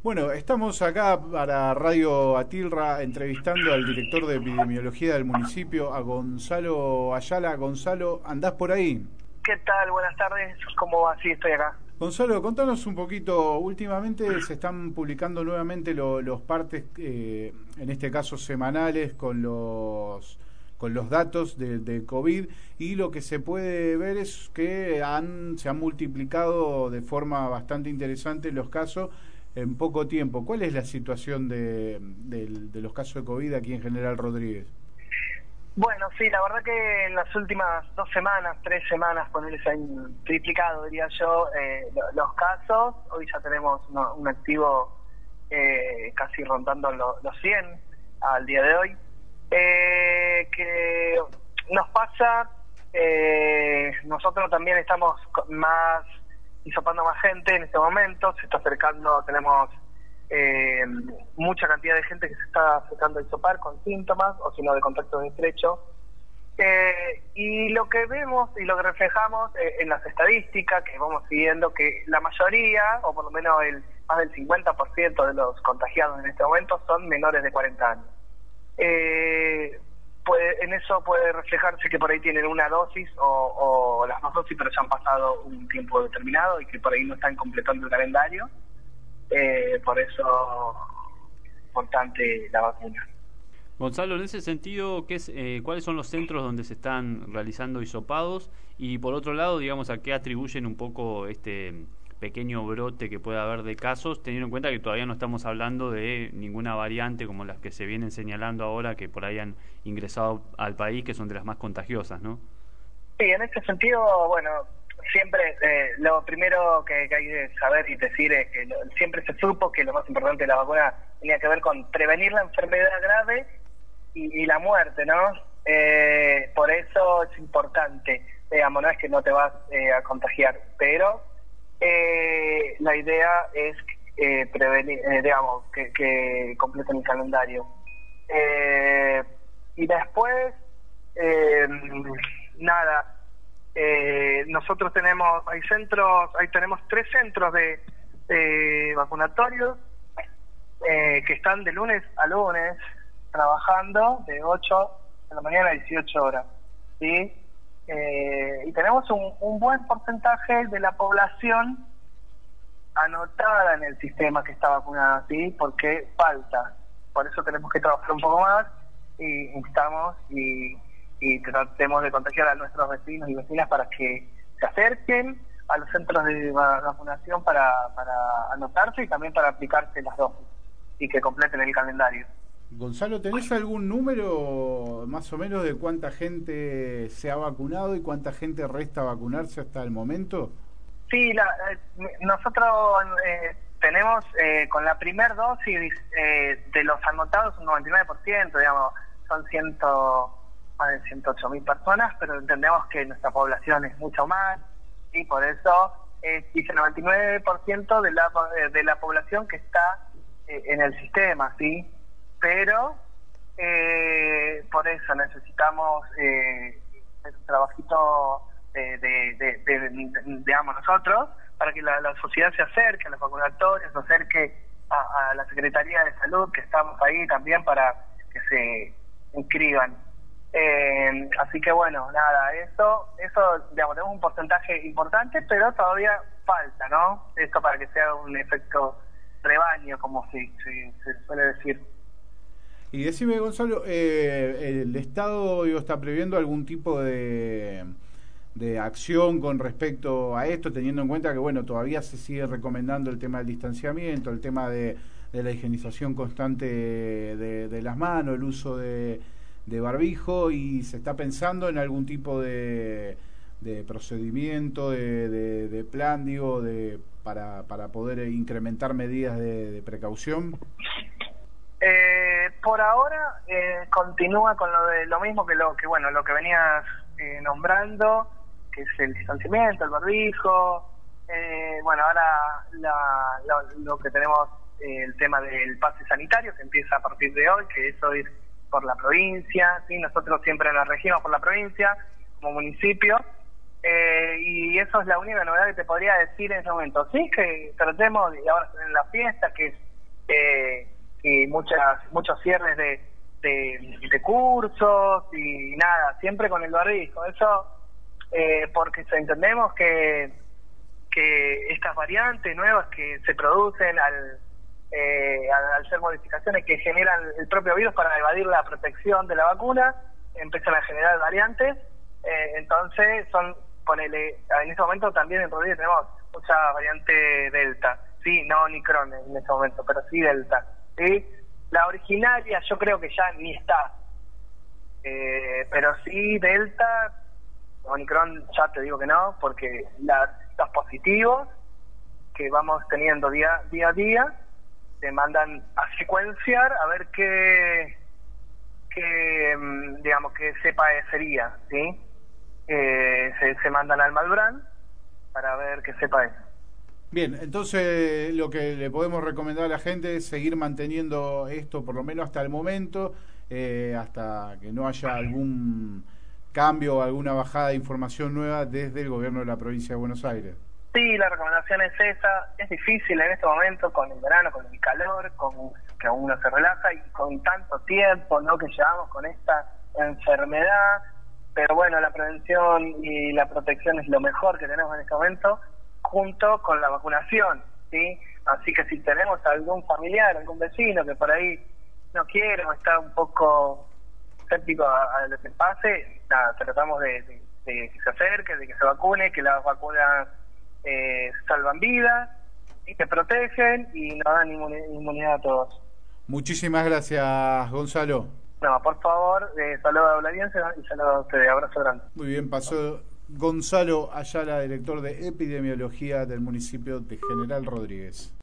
Bueno, estamos acá para Radio Atilra entrevistando al director de epidemiología del municipio, a Gonzalo Ayala. Gonzalo, ¿andás por ahí? ¿Qué tal? Buenas tardes. ¿Cómo va? Sí, estoy acá. Gonzalo, contanos un poquito. Últimamente se están publicando nuevamente los partes, en este caso semanales, con los datos de COVID, y lo que se puede ver es que se han multiplicado de forma bastante interesante los casos en poco tiempo. ¿Cuál es la situación de los casos de COVID aquí en General Rodríguez? Bueno, sí, la verdad que en las últimas 2 semanas, 3 semanas, se han triplicado, diría yo, los casos. Hoy ya tenemos un activo casi rondando los 100 al día de hoy. Que nos pasa, nosotros también estamos hisopando más gente en este momento, se está acercando, tenemos mucha cantidad de gente que se está acercando a hisopar con síntomas o si no de contacto estrecho, y lo que vemos y lo que reflejamos en las estadísticas que vamos siguiendo, que la mayoría, o por lo menos más del 50% de los contagiados en este momento son menores de 40 años. En eso puede reflejarse que por ahí tienen una dosis o las 2 dosis, pero ya han pasado un tiempo determinado y que por ahí no están completando el calendario. Por eso es importante la vacuna. Gonzalo, en ese sentido, ¿cuáles son los centros donde se están realizando hisopados? Y por otro lado, digamos, ¿a qué atribuyen un poco este pequeño brote que puede haber de casos, teniendo en cuenta que todavía no estamos hablando de ninguna variante como las que se vienen señalando ahora, que por ahí han ingresado al país, que son de las más contagiosas, ¿no? Sí, en este sentido, bueno, siempre lo primero que hay que saber y decir es que siempre se supo que lo más importante de la vacuna tenía que ver con prevenir la enfermedad grave y la muerte, ¿no? Por eso es importante, digamos, no es que no te vas a contagiar, pero la idea es prevenir, digamos, que completen el calendario. Y después, nada, nosotros tenemos, tenemos 3 centros de vacunatorios que están de lunes a lunes trabajando de 8 de la mañana a 18 horas, ¿sí? Y tenemos un buen porcentaje de la población anotada en el sistema que está vacunada, ¿sí? Porque falta. Por eso tenemos que trabajar un poco más y instamos y tratemos de contagiar a nuestros vecinos y vecinas para que se acerquen a los centros de vacunación para anotarse y también para aplicarse las dosis y que completen el calendario. Gonzalo, ¿tenés algún número más o menos de cuánta gente se ha vacunado y cuánta gente resta vacunarse hasta el momento? Sí, nosotros tenemos con la primera dosis de los anotados un 99%, digamos, son más de 108.000 personas, pero entendemos que nuestra población es mucho más y por eso dice 99% de la población que está en el sistema, ¿sí? Pero por eso necesitamos un trabajito digamos nosotros, para que la sociedad se acerque a los vacunatorios, se acerque a la Secretaría de Salud, que estamos ahí también para que se inscriban. Así que bueno, nada, eso digamos, tenemos un porcentaje importante, pero todavía falta, ¿no? Esto para que sea un efecto rebaño, como se suele decir. Y decime, Gonzalo, ¿el Estado está previendo algún tipo de acción con respecto a esto, teniendo en cuenta que bueno, todavía se sigue recomendando el tema del distanciamiento, el tema de la higienización constante de las manos, el uso de barbijo, y se está pensando en algún tipo de procedimiento, de plan, digo, para poder incrementar medidas de precaución? Por ahora continúa con lo mismo que lo que venías nombrando, que es el distanciamiento, el barbijo. Bueno, ahora lo que tenemos, el tema del pase sanitario, que empieza a partir de hoy, que eso es por la provincia, ¿sí? Nosotros siempre nos regimos por la provincia, como municipio, y eso es la única novedad que te podría decir en ese momento. Sí, que tratemos, y ahora en la fiesta, que es y muchos cierres de cursos y nada, siempre con el barbijo. Eso porque entendemos que estas variantes nuevas que se producen al ser modificaciones que generan el propio virus para evadir la protección de la vacuna, empiezan a generar variantes. Entonces ponele, en este momento también en Rodríguez tenemos mucha variante Delta, sí, no Omicron en este momento, pero sí Delta, ¿sí? La originaria yo creo que ya ni está, pero sí Delta, Omicron ya te digo que no, porque los positivos que vamos teniendo día a día se mandan a secuenciar a ver qué digamos que cepa sería, ¿sí? Se mandan al Malbrán para ver qué cepa es. Bien, entonces lo que le podemos recomendar a la gente es seguir manteniendo esto por lo menos hasta el momento, hasta que no haya algún cambio o alguna bajada de información nueva desde el gobierno de la provincia de Buenos Aires. Sí, la recomendación es esa. Es difícil en este momento con el verano, con el calor, con que uno se relaja y con tanto tiempo, ¿no?, que llevamos con esta enfermedad. Pero bueno, la prevención y la protección es lo mejor que tenemos en este momento, junto con la vacunación, ¿sí? Así que si tenemos algún familiar, algún vecino que por ahí no quiere o está un poco escéptico a lo que pase, nada, tratamos de que se acerque, de que se vacune, que las vacunas salvan vidas y te protegen y nos dan inmunidad a todos. Muchísimas gracias, Gonzalo. No, por favor, saludo a la audiencia y saludo a ustedes, abrazo grande. Muy bien, pasó Gonzalo Ayala, director de epidemiología del municipio de General Rodríguez.